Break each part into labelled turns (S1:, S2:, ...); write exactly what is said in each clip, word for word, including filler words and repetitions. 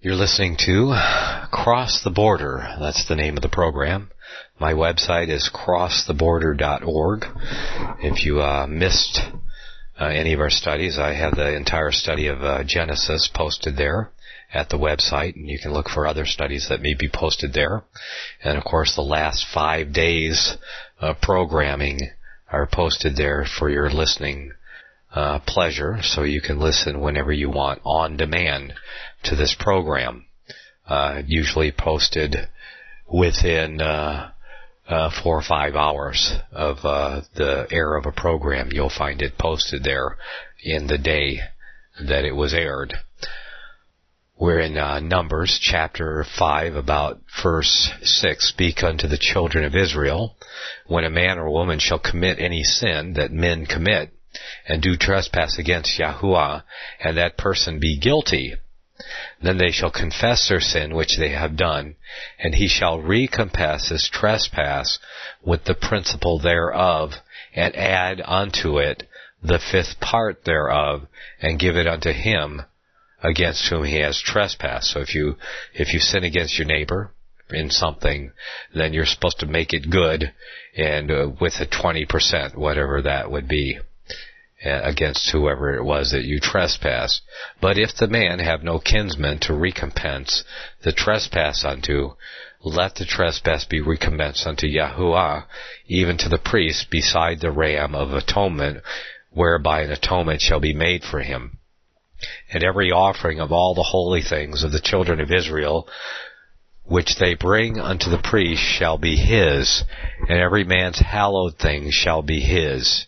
S1: You're listening to Cross the Border. That's the name of the program. My website is cross the border dot org. If you uh, missed uh, any of our studies, I have the entire study of uh, Genesis posted there at the website, and you can look for other studies that may be posted there. And of course, the last five days of programming are posted there for your listening uh, pleasure, so you can listen whenever you want on demand to this program. Uh, usually posted within uh, uh, four or five hours of uh, the air of a program. You'll find it posted there in the day that it was aired. We're in uh, Numbers chapter five, about verse six. Speak unto the children of Israel, when a man or woman shall commit any sin that men commit, and do trespass against Yahuwah, and that person be guilty, then they shall confess their sin which they have done, and he shall recompense his trespass with the principal thereof, and add unto it the fifth part thereof, and give it unto him against whom he has trespassed. So if you if you sin against your neighbor in something, then you're supposed to make it good, and uh, with a twenty percent, whatever that would be, against whoever it was that you trespassed. But if the man have no kinsman to recompense the trespass unto, let the trespass be recompensed unto Yahuwah, even to the priest, beside the ram of atonement, whereby an atonement shall be made for him. And every offering of all the holy things of the children of Israel, which they bring unto the priest, shall be his, and every man's hallowed thing shall be his.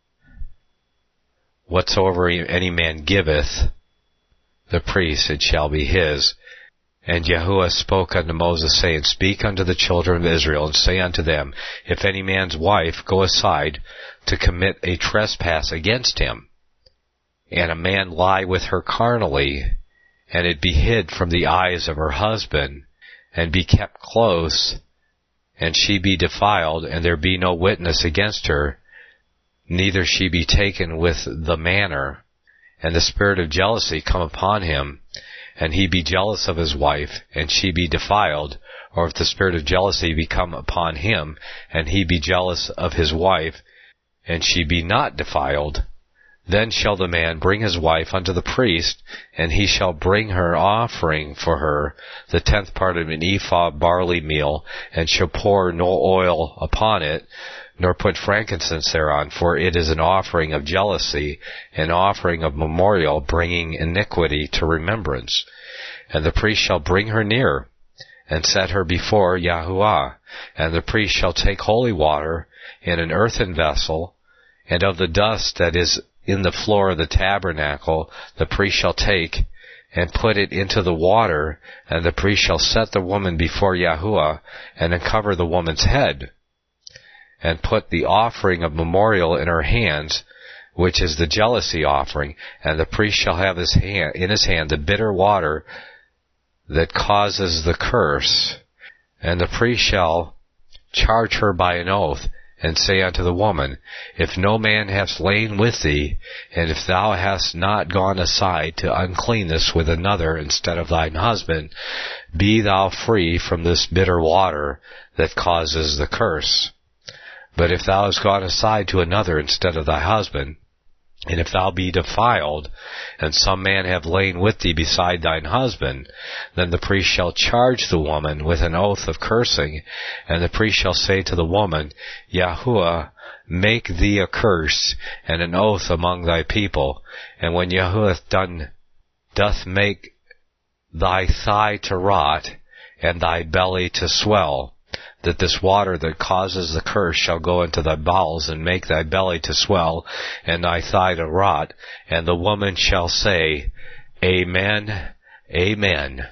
S1: Whatsoever any man giveth the priest, it shall be his. And Yahuwah spoke unto Moses, saying, Speak unto the children of Israel, and say unto them, If any man's wife go aside to commit a trespass against him, and a man lie with her carnally, and it be hid from the eyes of her husband, and be kept close, and she be defiled, and there be no witness against her, neither she be taken with the manner, and the spirit of jealousy come upon him, and he be jealous of his wife, and she be defiled, or if the spirit of jealousy be come upon him, and he be jealous of his wife, and she be not defiled, then shall the man bring his wife unto the priest, and he shall bring her offering for her, the tenth part of an ephah of barley meal, and shall pour no oil upon it, nor put frankincense thereon, for it is an offering of jealousy, an offering of memorial, bringing iniquity to remembrance. And the priest shall bring her near, and set her before Yahuwah. And the priest shall take holy water in an earthen vessel, and of the dust that is in the floor of the tabernacle the priest shall take, and put it into the water, and the priest shall set the woman before Yahuwah, and uncover the woman's head, and put the offering of memorial in her hands, which is the jealousy offering, and the priest shall have his hand, in his hand the bitter water that causes the curse, and the priest shall charge her by an oath, and say unto the woman, If no man hath lain with thee, and if thou hast not gone aside to uncleanness with another instead of thine husband, be thou free from this bitter water that causes the curse. But if thou hast gone aside to another instead of thy husband, and if thou be defiled, and some man have lain with thee beside thine husband, then the priest shall charge the woman with an oath of cursing, and the priest shall say to the woman, Yahuwah, make thee a curse and an oath among thy people. And when Yahuwah done, doth make thy thigh to rot, and thy belly to swell, that this water that causes the curse shall go into thy bowels, and make thy belly to swell, and thy thigh to rot, and the woman shall say, Amen, Amen.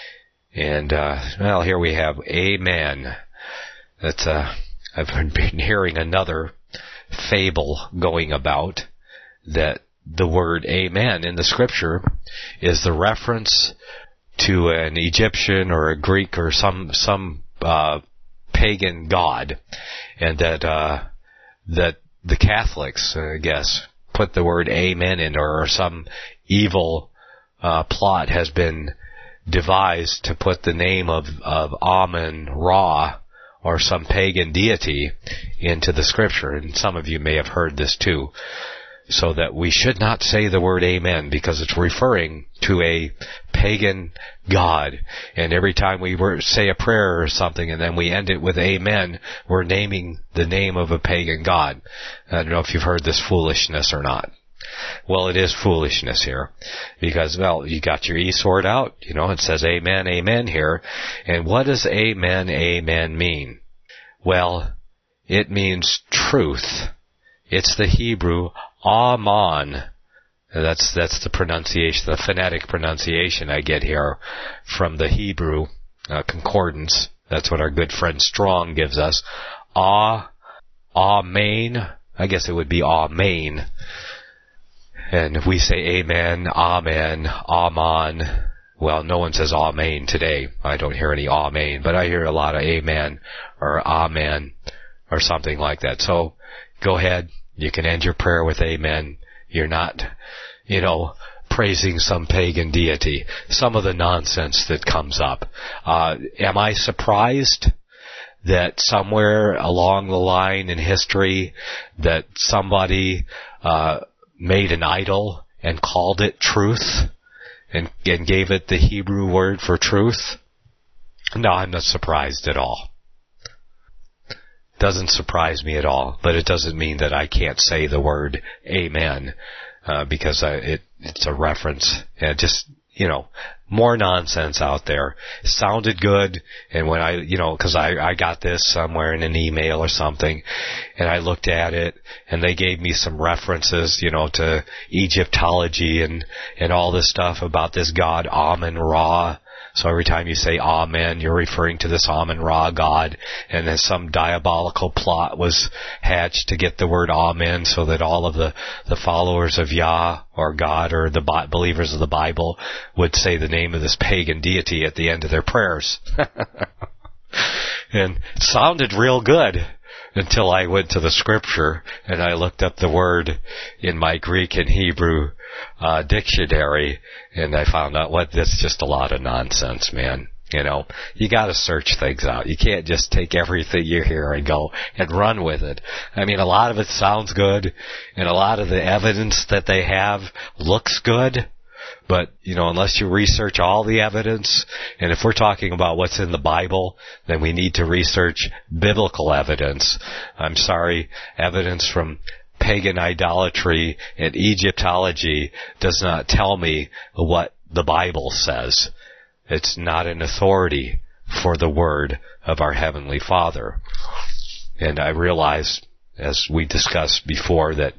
S1: And, uh, well, here we have Amen. That's, uh, I've been hearing another fable going about, that the word Amen in the Scripture is the reference to an Egyptian or a Greek or some, some, uh, pagan god, and that uh, that the Catholics, I guess, put the word amen in, or some evil uh, plot has been devised to put the name of, of Amun-Ra, or some pagan deity, into the scripture. And some of you may have heard this too. So that we should not say the word amen, because it's referring to a pagan god. And every time we were, say a prayer or something and then we end it with amen, we're naming the name of a pagan god. I don't know if you've heard this foolishness or not. Well, it is foolishness here. Because, well, you got your e-sword out, you know, it says amen, amen here. And what does amen, amen mean? Well, it means truth. It's the Hebrew Amen. That's that's the pronunciation, the phonetic pronunciation I get here from the Hebrew uh, concordance. That's what our good friend Strong gives us. Ah, Amen. I guess it would be Amen. And if we say Amen, Amen, Amen, well, no one says Amen today. I don't hear any Amen, but I hear a lot of Amen or Amen or something like that. So go ahead. You can end your prayer with amen. You're not, you know, praising some pagan deity. Some of the nonsense that comes up. Uh, am I surprised that somewhere along the line in history that somebody uh, made an idol and called it truth and, and gave it the Hebrew word for truth? No, I'm not surprised at all. Doesn't surprise me at all, but it doesn't mean that I can't say the word amen, uh, because I, it, it's a reference. And just, you know, more nonsense out there. It sounded good, and when I, you know, cause I, I got this somewhere in an email or something, and I looked at it, and they gave me some references, you know, to Egyptology and, and all this stuff about this god Amun-Ra. So every time you say amen, you're referring to this Amun-Ra god, and then some diabolical plot was hatched to get the word amen so that all of the, the followers of Yah or God or the Bi- believers of the Bible would say the name of this pagan deity at the end of their prayers. And it sounded real good until I went to the scripture and I looked up the word in my Greek and Hebrew uh, dictionary, and I found out what that's just a lot of nonsense, man. You know, you got to search things out. You can't just take everything you hear and go and run with it. I mean, a lot of it sounds good, and a lot of the evidence that they have looks good. But, you know, unless you research all the evidence, and if we're talking about what's in the Bible, then we need to research biblical evidence. I'm sorry, evidence from pagan idolatry and Egyptology does not tell me what the Bible says. It's not an authority for the word of our Heavenly Father. And I realize, as we discussed before, that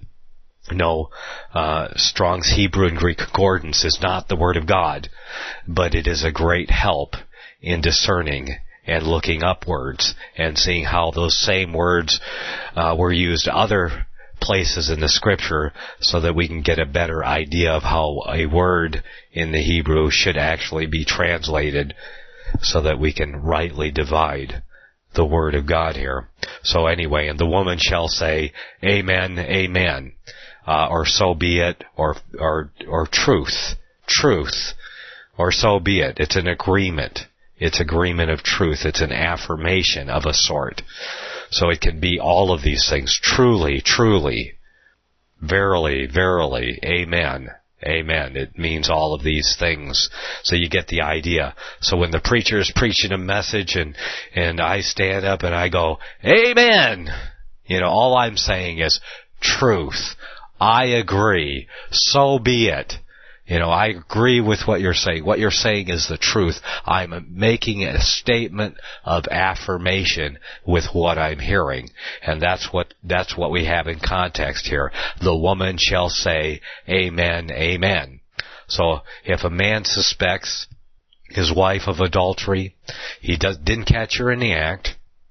S1: no, uh, Strong's Hebrew and Greek Concordance is not the Word of God, but it is a great help in discerning and looking upwards and seeing how those same words uh, were used other places in the Scripture, so that we can get a better idea of how a word in the Hebrew should actually be translated, so that we can rightly divide the Word of God here. So anyway, and the woman shall say, Amen, Amen. Uh, or so be it, or, or, or truth, truth, or so be it. It's an agreement. It's agreement of truth. It's an affirmation of a sort. So it can be all of these things. Truly, truly, verily, verily, amen, amen. It means all of these things. So you get the idea. So when the preacher is preaching a message and, and I stand up and I go, amen, you know, all I'm saying is truth. I agree. So be it. You know, I agree with what you're saying. What you're saying is the truth. I'm making a statement of affirmation with what I'm hearing. And that's what, that's what we have in context here. The woman shall say, Amen, Amen. So if a man suspects his wife of adultery, he does, didn't catch her in the act,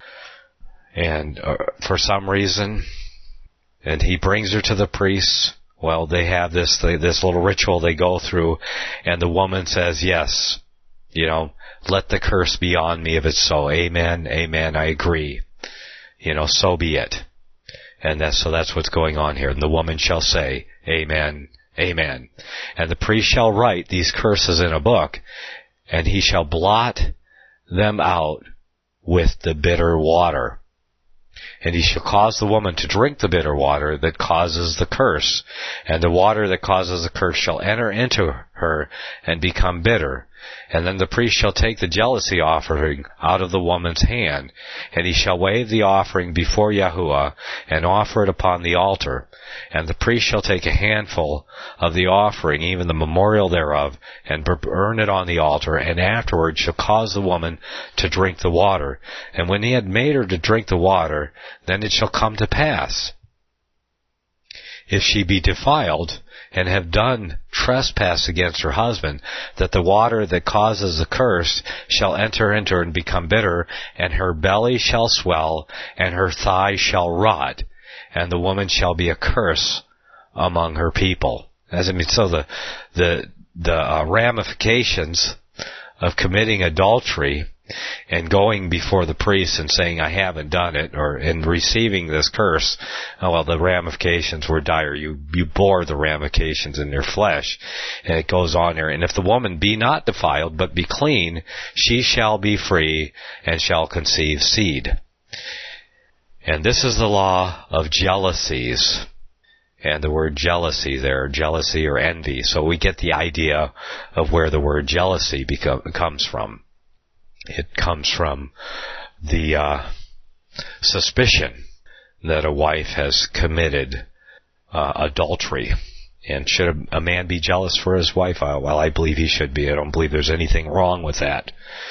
S1: and uh, for some reason, and he brings her to the priest. Well, they have this this little ritual they go through, and the woman says, yes, you know, let the curse be on me if it's so. Amen, amen, I agree. You know, so be it. And that's, so that's what's going on here. And the woman shall say, Amen, amen. And the priest shall write these curses in a book, and he shall blot them out with the bitter water. And he shall cause the woman to drink the bitter water that causes the curse, and the water that causes the curse shall enter into her and become bitter. And then the priest shall take the jealousy offering out of the woman's hand, and he shall wave the offering before Yahuwah, and offer it upon the altar. And the priest shall take a handful of the offering, even the memorial thereof, and burn it on the altar, and afterward shall cause the woman to drink the water. And when he had made her to drink the water, then it shall come to pass, if she be defiled, and have done trespass against her husband, that the water that causes the curse shall enter into her and become bitter, and her belly shall swell, and her thigh shall rot, and the woman shall be a curse among her people. As I mean, so the the the uh, ramifications of committing adultery and going before the priest and saying, I haven't done it, or in receiving this curse, oh, well, the ramifications were dire. You, you bore the ramifications in their flesh. And it goes on there. And if the woman be not defiled, but be clean, she shall be free and shall conceive seed. And this is the law of jealousies. And the word jealousy there, jealousy or envy. So we get the idea of where the word jealousy become, comes from. It comes from the uh, suspicion that a wife has committed uh, adultery. And should a, a man be jealous for his wife? Uh, well, I believe he should be. I don't believe there's anything wrong with that.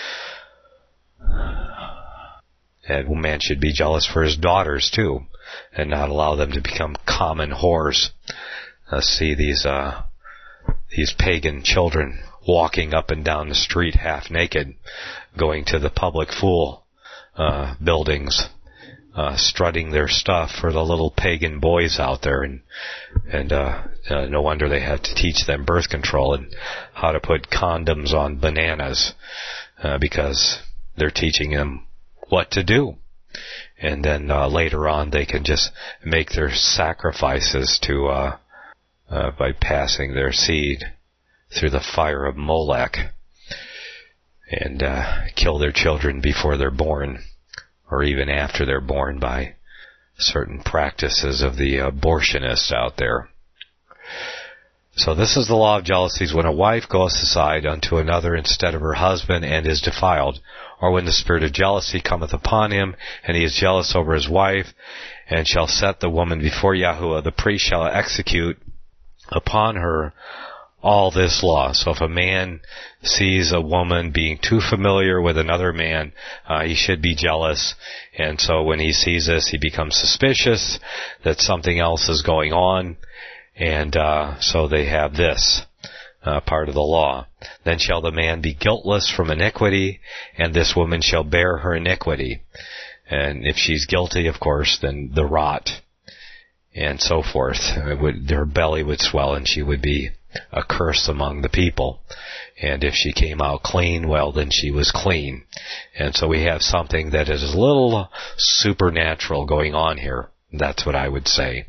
S1: And a man should be jealous for his daughters, too, and not allow them to become common whores. Uh, see these uh, these pagan children walking up and down the street half naked, going to the public fool uh, buildings, uh, strutting their stuff for the little pagan boys out there, and and uh, uh, no wonder they have to teach them birth control and how to put condoms on bananas, uh, because they're teaching them what to do. And then uh, later on they can just make their sacrifices to uh, uh, by passing their seed through the fire of Molech, and uh, kill their children before they're born, or even after they're born, by certain practices of the abortionists out there. So this is the law of jealousies: when a wife goeth aside unto another instead of her husband, and is defiled, or when the spirit of jealousy cometh upon him, and he is jealous over his wife, and shall set the woman before Yahuwah, the priest shall execute upon her all this law. So if a man sees a woman being too familiar with another man, uh, he should be jealous. And so when he sees this, he becomes suspicious that something else is going on. And uh, so they have this uh, part of the law. Then shall the man be guiltless from iniquity, and this woman shall bear her iniquity. And if she's guilty, of course, then the rot, and so forth. It would, her belly would swell, and she would be a curse among the people. And if she came out clean, well, then she was clean. And so we have something that is a little supernatural going on here. That's what I would say.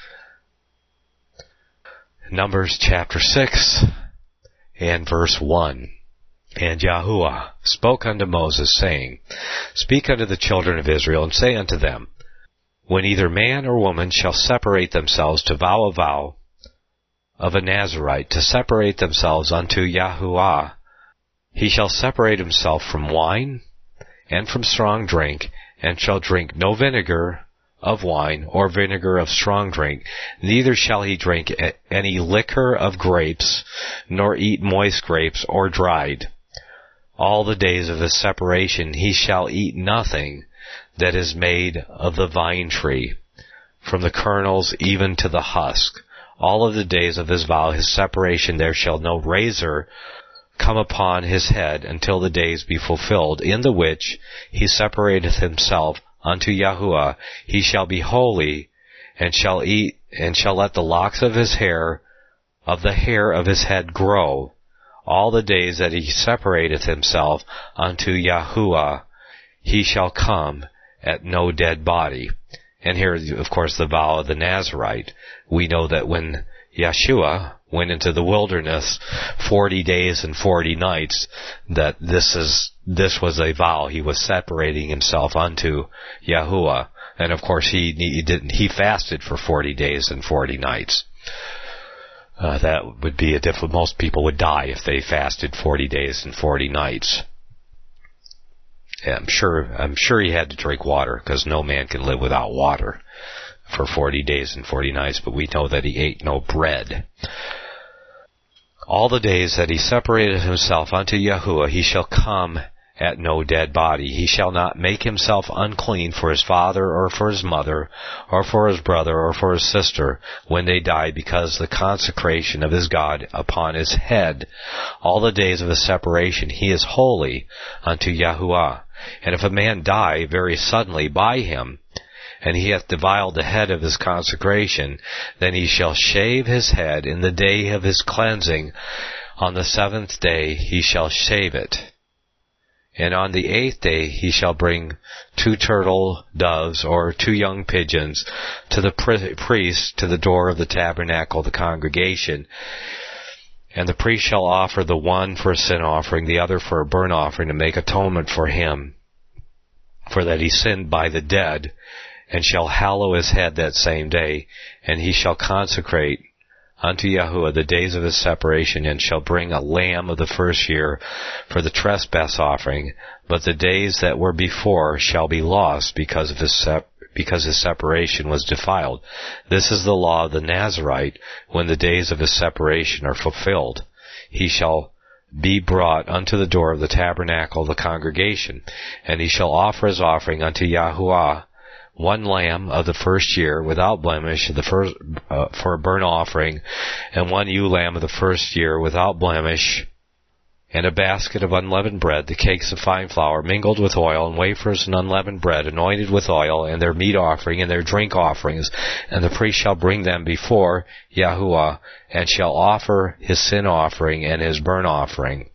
S1: Numbers chapter six and verse one. And Yahuwah spoke unto Moses, saying, Speak unto the children of Israel, and say unto them, When either man or woman shall separate themselves to vow a vow of a Nazarite, to separate themselves unto Yahuwah, he shall separate himself from wine and from strong drink, and shall drink no vinegar of wine or vinegar of strong drink, neither shall he drink any liquor of grapes, nor eat moist grapes or dried. All the days of his separation he shall eat nothing that is made of the vine tree, from the kernels even to the husk. All of the days of his vow, his separation, there shall no razor come upon his head until the days be fulfilled, in the which he separateth himself unto Yahuwah. He shall be holy, and shall eat, and shall let the locks of his hair, of the hair of his head grow, all the days that he separateth himself unto Yahuwah. He shall come at no dead body. And here, of course, the vow of the Nazarite. We know that when Yeshua went into the wilderness forty days and forty nights, that this is this was a vow. He was separating himself unto Yahuwah. And of course he, he didn't he fasted for forty days and forty nights. Uh, that would be a difficult. Most people would die if they fasted forty days and forty nights. Yeah, I'm sure I'm sure he had to drink water, because no man can live without water for forty days and forty nights, but we know that he ate no bread. All the days that he separated himself unto Yahuwah, he shall come at no dead body. He shall not make himself unclean for his father or for his mother or for his brother or for his sister when they die, because the consecration of his God upon his head. All the days of his separation he is holy unto Yahuwah. And if a man die very suddenly by him, and he hath defiled the head of his consecration, then he shall shave his head in the day of his cleansing. On the seventh day he shall shave it. And on the eighth day he shall bring two turtle doves or two young pigeons to the priest to the door of the tabernacle, the congregation. And the priest shall offer the one for a sin offering, the other for a burnt offering, to make atonement for him, for that he sinned by the dead, and shall hallow his head that same day. And he shall consecrate unto Yahuwah the days of his separation, and shall bring a lamb of the first year for the trespass offering. But the days that were before shall be lost, because of his sep- because his separation was defiled. This is the law of the Nazarite, when the days of his separation are fulfilled. He shall be brought unto the door of the tabernacle of the congregation, and he shall offer his offering unto Yahuwah, one lamb of the first year without blemish the first, uh, for a burnt offering, and one ewe lamb of the first year without blemish, and a basket of unleavened bread, the cakes of fine flour mingled with oil, and wafers and unleavened bread anointed with oil, and their meat offering and their drink offerings. And the priest shall bring them before Yahuwah, and shall offer his sin offering and his burnt offering.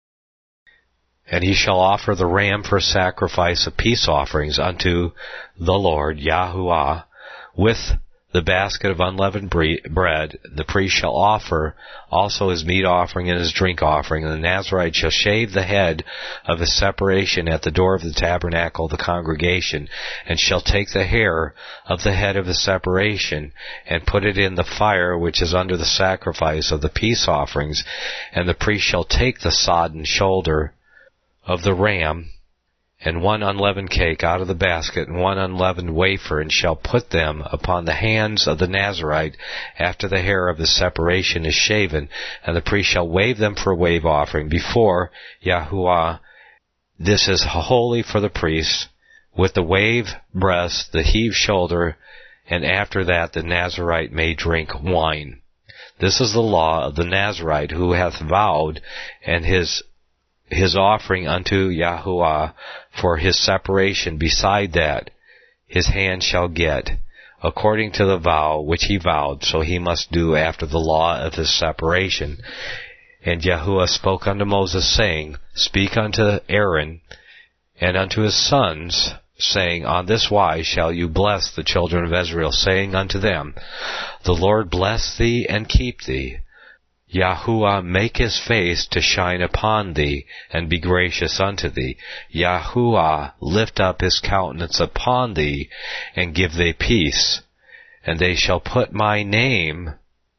S1: And he shall offer the ram for sacrifice of peace offerings unto the Lord Yahuwah, with the basket of unleavened bread. The priest shall offer also his meat offering and his drink offering. And the Nazarite shall shave the head of his separation at the door of the tabernacle of the congregation, and shall take the hair of the head of his separation, and put it in the fire which is under the sacrifice of the peace offerings. And the priest shall take the sodden shoulder of the ram, and one unleavened cake out of the basket, and one unleavened wafer, and shall put them upon the hands of the Nazarite after the hair of his separation is shaven. And the priest shall wave them for a wave offering before Yahuwah. This is holy for the priest, with the wave breast, the heave shoulder, and after that the Nazarite may drink wine. This is the law of the Nazarite who hath vowed, and his his offering unto Yahuwah for his separation. Beside that, his hand shall get, according to the vow which he vowed, so he must do after the law of his separation. And Yahuwah spoke unto Moses, saying, Speak unto Aaron and unto his sons, saying, On this wise shall you bless the children of Israel, saying unto them, The Lord bless thee and keep thee. Yahuwah make his face to shine upon thee, and be gracious unto thee. Yahuwah lift up his countenance upon thee, and give thee peace. And they shall put my name,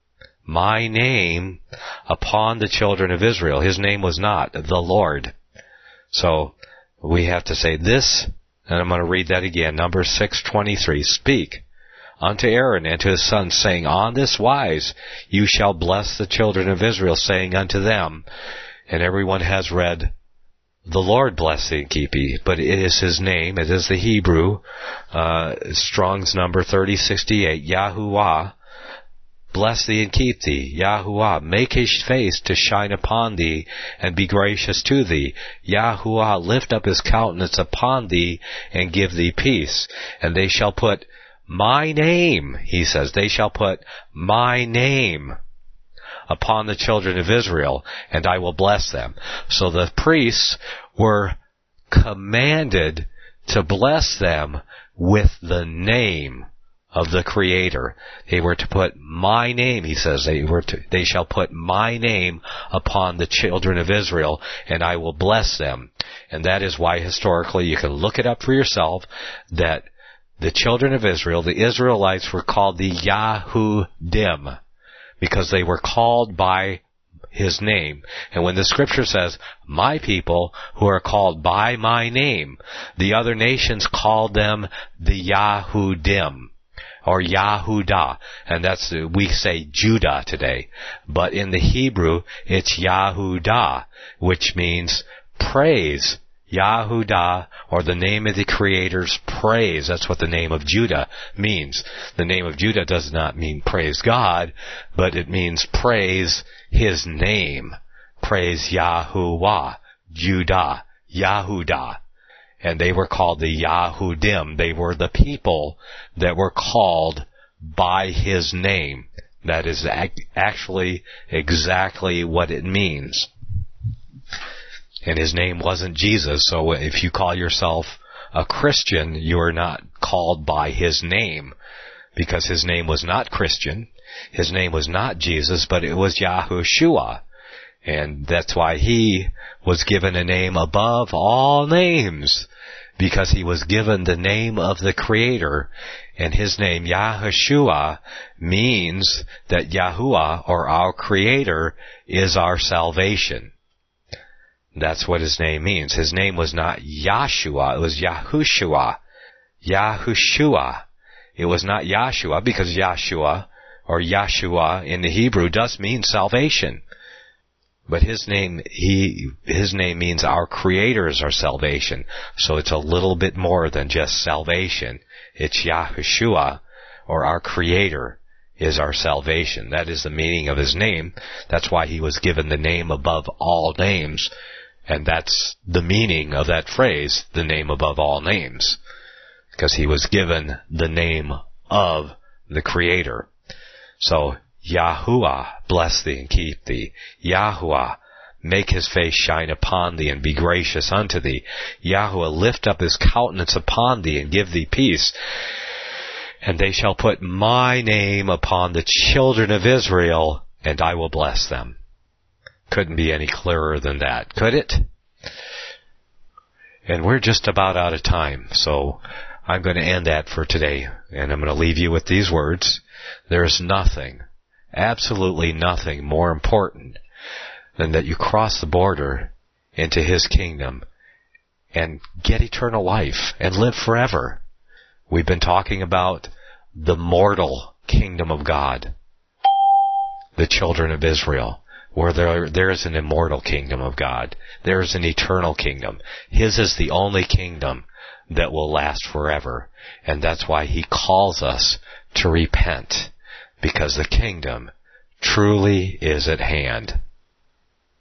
S1: my name, upon the children of Israel. His name was not the Lord. So, we have to say this, and I'm going to read that again, Numbers six twenty-three. Speak unto Aaron and to his sons, saying, On this wise you shall bless the children of Israel, saying unto them, and everyone has read, The Lord bless thee and keep thee, but it is his name, it is the Hebrew, uh, Strong's number thirty sixty-eight, Yahuwah, bless thee and keep thee. Yahuwah, make his face to shine upon thee, and be gracious to thee. Yahuwah, lift up his countenance upon thee, and give thee peace. And they shall put my name, he says, they shall put my name upon the children of Israel, and I will bless them. So the priests were commanded to bless them with the name of the Creator. They were to put my name, he says, they were to, they shall put my name upon the children of Israel, and I will bless them. And that is why historically, you can look it up for yourself, that the children of Israel, the Israelites, were called the Yahudim, because they were called by his name. And when the scripture says, my people who are called by my name, the other nations called them the Yahudim, or Yahudah. And that's, we say Judah today. But in the Hebrew, it's Yahudah, which means praise. Yahudah, or the name of the Creator's praise. That's what the name of Judah means. The name of Judah does not mean praise God, but it means praise his name. Praise Yahuwah, Judah, Yahudah. And they were called the Yahudim. They were the people that were called by his name. That is actually exactly what it means. And his name wasn't Jesus, so if you call yourself a Christian, you are not called by his name, because his name was not Christian. His name was not Jesus, but it was Yahushua. And that's why he was given a name above all names, because he was given the name of the Creator. And his name, Yahushua, means that Yahuwah, or our Creator, is our salvation. That's what his name means. His name was not Yahshua, it was Yahushua. Yahushua. It was not Yahshua, because Yahshua, or Yahshua in the Hebrew, does mean salvation. But his name, he, his name means our Creator is our salvation. So it's a little bit more than just salvation. It's Yahushua, or our Creator is our salvation. That is the meaning of his name. That's why he was given the name above all names. And that's the meaning of that phrase, the name above all names. Because he was given the name of the Creator. So, Yahuwah, bless thee and keep thee. Yahuwah, make his face shine upon thee and be gracious unto thee. Yahuwah, lift up his countenance upon thee and give thee peace. And they shall put my name upon the children of Israel, and I will bless them. Couldn't be any clearer than that, could it? And we're just about out of time, so I'm going to end that for today, and I'm going to leave you with these words. There is nothing, absolutely nothing more important than that you cross the border into his kingdom and get eternal life and live forever. We've been talking about the mortal kingdom of God, the children of Israel. Where there, there is an immortal kingdom of God. There is an eternal kingdom. His is the only kingdom that will last forever. And that's why he calls us to repent, because the kingdom truly is at hand.